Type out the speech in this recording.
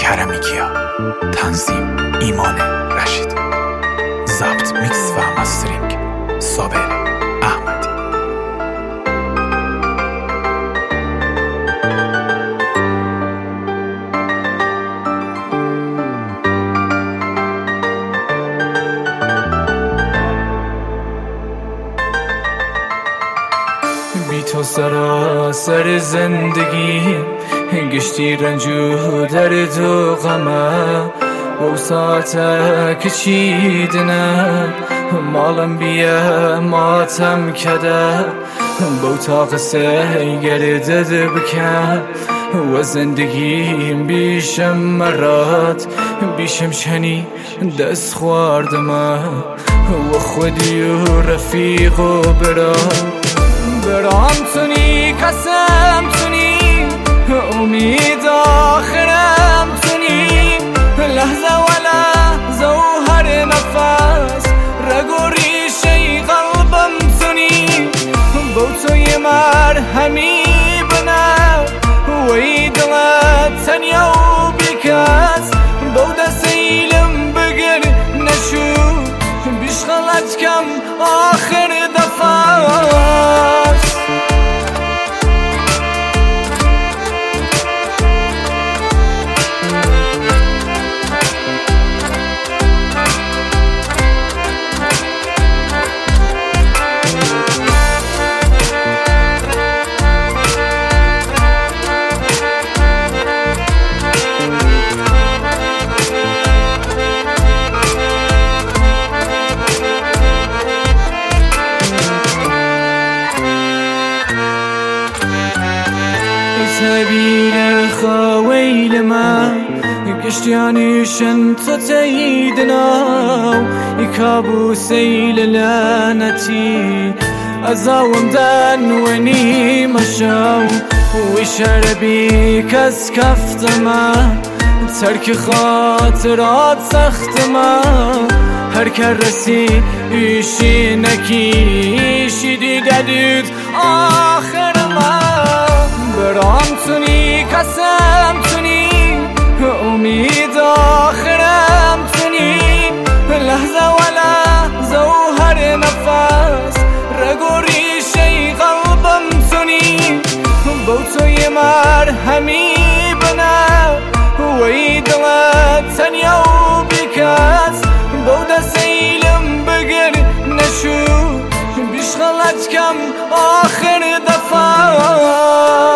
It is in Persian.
کرمی کیا، تنظیم ایمان رشید، ضبط میکس و مسترینگ صابر احمدی. بی تو سراسر زندگی گشتی رنجو درد و غمه و ساعته که چیدنه مالم بیه ماتم کده بوتا قصه گردد بکن و زندگیم بیشم مرات بیشم شنی دست خواردمه و خودی و رفیق و برام تونی قسم تونی امید آخرم تونی لحظه و لحظه و هر نفس رگ و ریشه قلبم تونی بو توی مرهمی بنه وی دلت تنیا و بیکس بو دسیلم بگر نشو بیش خلط کم آخر دفعه سبيل خويل ما قشتياني شنت تيدنا يكابو سيل لانتي أزاوم دان وني مشاو وشربي كس كفتما ترك خاطرات سختما هر كرسي يشي نكي يشي دادود آخر ما برام تونی قسم تونی امید آخرم تونی لحظه و لحظه و هر نفس رگ و ریشه قلبم تونی بو توی مرهمی بنه وی دلت تنیا و بیکس بو دسیلم بگر نشو بیش غلط کم آخر دفعه